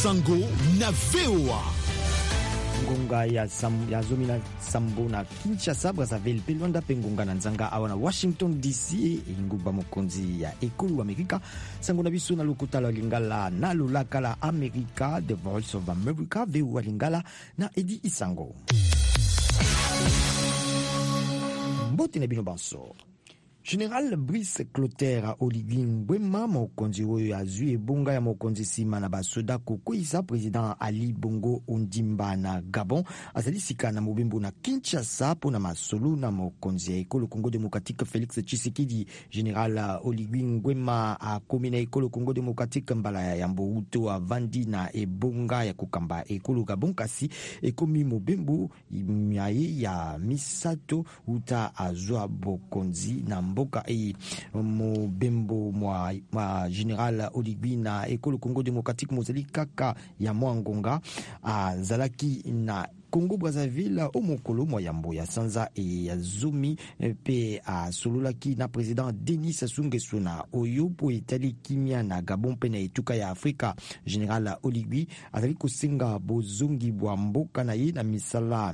Sango na VOA. Ngonga ya zomi na sambo na Kinshasa, Brazzaville, Pelwanda pengonga na nzanga awa na Washington DC inguba mokonzi ya ekulu Amerika sango na biso na lokotala lingala na lolaka la Amerika, The Voice of America, VOA lingala na Edi Isango. Mbote na bino banso. General Brice Clotaire Oligui Nguema mokonzi oyo ya zwi ebonga ya mokonzi sima na basoda kokwisa president Ali Bongo Ondimba na Gabon azali sika na mobimbo na Kinshasa pona masolo na mokonzi ya ekolo Congo Démocratique Félix Tshisekedi. General Oligui Nguema akomi na ekolo Congo Démocratique mbala ya yambo uto avandi na ebonga ya kokamba ekolo Gabon kasi ekomi mobimbo miaye ya misato uta azwa bokonzi na mboka mobembo mwa General Oligui na ekolo Congo Démocratique mozali kaka ya mwangonga zalaki na Congo Brazzaville omokolo moyambo ya sanza ya zomi pe sololaki na president Denis Sassou Nguesso na oyo po etali kimia na Gabon pe na etuka ya Afrika. General Oligui azali kosenga bozongi bwa mboka na ye na misala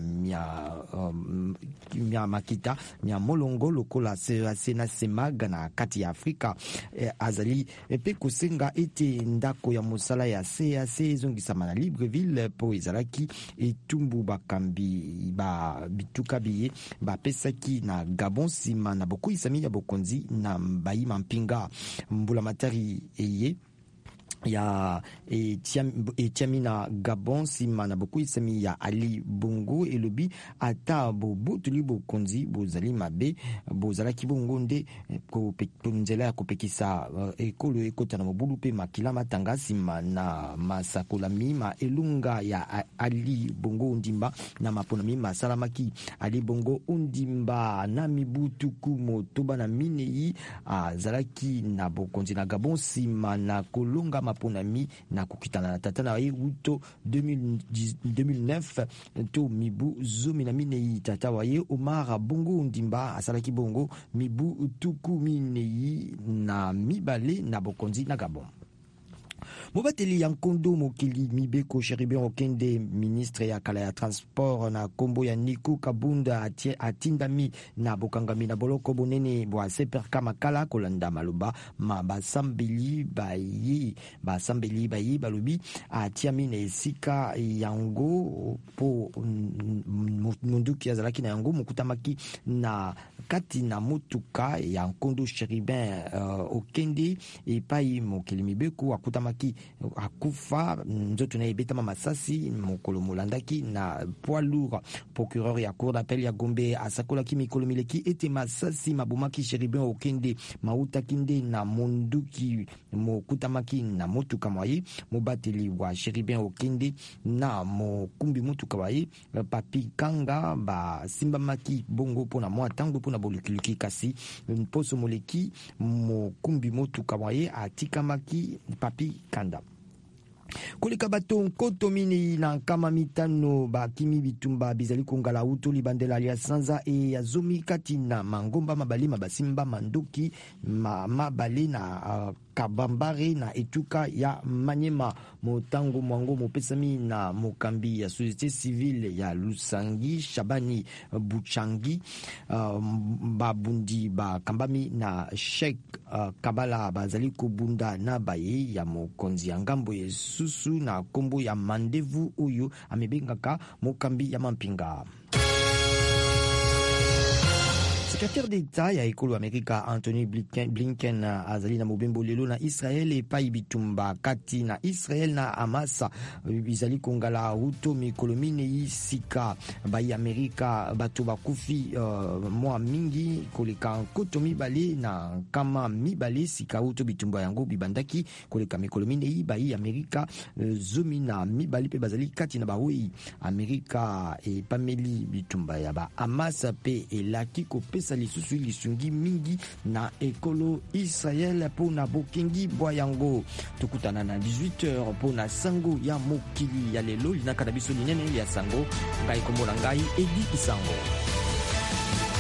mia makita mia molongo lokola sena semaga na kati ya Afrika. Azali pe kosenga ete ndako ya mosala ya CAC zongisama na Libreville po ezalaki etumbu bakambi ba bituka biye ba pesaki na Gabon sima na boku isami ya bokonzi na bayima mpinga mbula matari eye ya etiami na Gabon sima na boku isami ya Ali Bongo elobi ata bobotuli bokonzi bozali mabe bozalaki bongo nde nzela ya kopekisa ekolo ekota na mobulu pe makila matanga sima na masakola mima elunga ya Ali Bongo Ondimba na mapona mima salamaki. Ali Bongo Ondimba na mibutuku motoba na minei zalaki na bokonzi na Gabon sima na kolonga maponami na kukitana na tata na ye uto 2009 to mibu zomi na minei tata wa ye Omar Bongo Ondimba asalaki bongo mibu tuku minei na mibale na bokonzi na Gabon. Mobateli ya nkondo mokili mibeko Cherubin Okende ministre ya kala ya transport na kombo ya Niku Kabunda atindami na bokangami na boloko bonene bwa seperka makala kolanda maloba ma basambeli bayi balobi atiami na esika yango po munduki azalaki na yango mukutamaki na kati na motuka ya nkondo Cherubin Okende epai mokili mibeko akutamaki akufa nzoto na ebetama masasi mokolo molandaki na poids lourd. Procureur ya cour d'appel ya Gombe asakolaki mikolo mileki ete masasi mabomaki Cherubin Okende mautaki nde na monduki mokutamaki na motuka mwaye mobateli wa Cherubin Okende na mokumbi motuka waye papi kanga basimbamaki bongo pona mwa tango pona bolukuluki kasi poso moleki mokumbi motuka mwaye atikamaki papi kanda. Koleka bato nkoto mini na nkama mitano bakimi bitumba bizali kongala uto libandela lia sanza ya zomi kati na mangomba mabali mabasimba mandoki mabali na kabambare na etuka ya Manyema motango mwango mopesami na mokambi ya société civile ya Lusangi Shabani Buchangi babundi bakambami na Sheikh Kabala bazali kubunda na baye ya mokonzi ya ngambo yesusu na kombo ya mandevu oyo amebengaka mokambi ya mampinga. Secrétaire d'État ya ekolo Amerika Anthony Blinken azali na mobembo lelo na Israel epai bitumba kati na Israel na Hamas bizali kongala uto mikolo minei sika bai Amerika bato bakufi mwa mingi koleka nkoto mibale na kama mibale sika uto bitumba yango bibandaki koleka mikolo minei bai Amerika zomi na mibale pe bazali kati na bawei Amerika epameli bitumba ya ba Hamas pe elaki kopesa lisusu lisungi mingi na ekolo Israel pona bokengi bwa yango. Tukutana na 18h pona sango ya mokili ya lelo linaka na biso linene ya sango ngai kombola ngai Edi Isango.